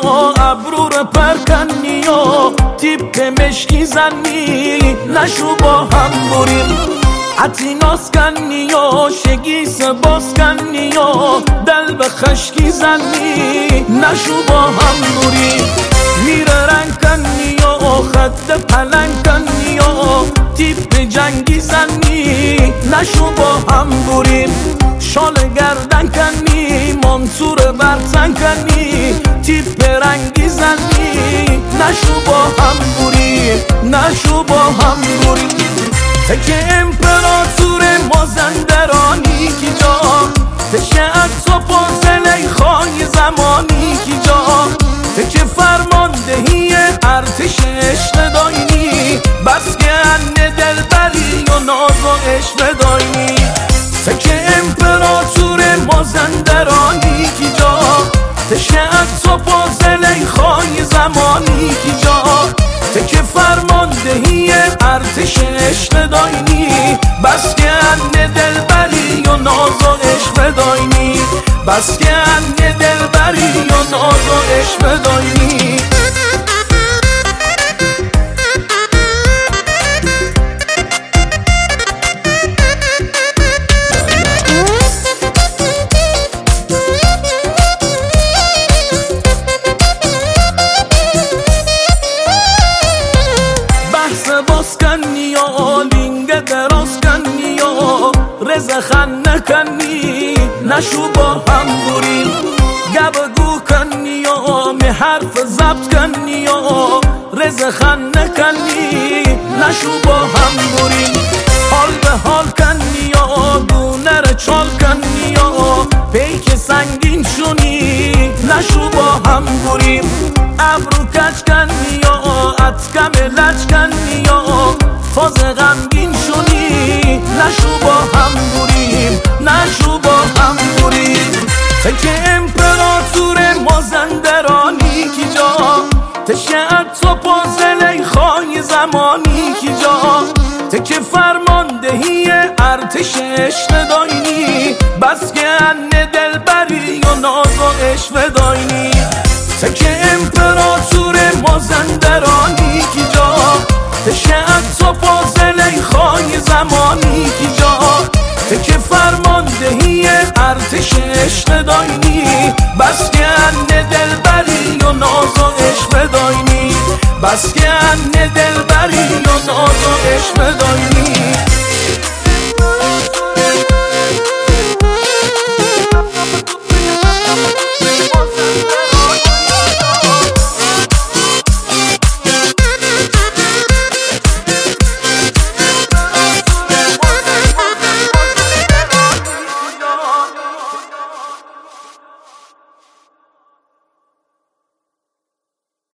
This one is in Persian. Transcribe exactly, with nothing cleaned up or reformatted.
و ابرو رو پرکنی و تیپ مشکی زنی نشو با هم بریم عتی ناز کنی و شگیس باز کنی و دل به خشکی زنی نشو با هم بریم میره رنگ کنی و خد پلنگ کنی و تیپ جنگی زنی نشو با هم بریم شال گردن کنی منصور برزن کنی تیپ رنگی زنی نشو با هم بریم نشو با هم بریم تکه امپراتور مازندرانی کی جا تکه عطا پازلی خواهی زمانی کی جا تکه فرماندهی ارتش عشق داینی بس که انه دلبری و ناز و عشق داینی تکه امپراتور مازندرانی کی جا تکه عطا پازلی خواهی زمانی کی جا تکه فرماندهی ارتش عشق داینی بس که انه دلبری و ناز و عشق داینی بس که انه دلبری و ناز و عشق داینی باز کنی و لینگ دراز کنی و رزخن نکنی نشو با هم بریم گب گو کنی و می حرف ضبط کنی و رزخن نکنی نشو با هم بریم حال به حال کنی و دونه رو چال کنی و پیک سنگین شونی نشو با هم بریم ابرو کچ کنی و اتکم لچ کنی و فاز غمگین شونی نشو با هم بریم نشو با هم بریم تکه امپراتور مازندرانی کی جا تکه عطا پازلی خواهی زمانی کی جا تکه فرماندهی ارتش عشق داینی بس که انه دلبری و ناز و عشق داینی تکه امپراتور مازندرانی کی جا تکه عطا پازلی خواهی زمانی کی جا تکه فرماندهی ارتش عشق داینی بس که انه دلبری و ناز و عشق داینی بس که انه دلبری و ناز و عشق داینی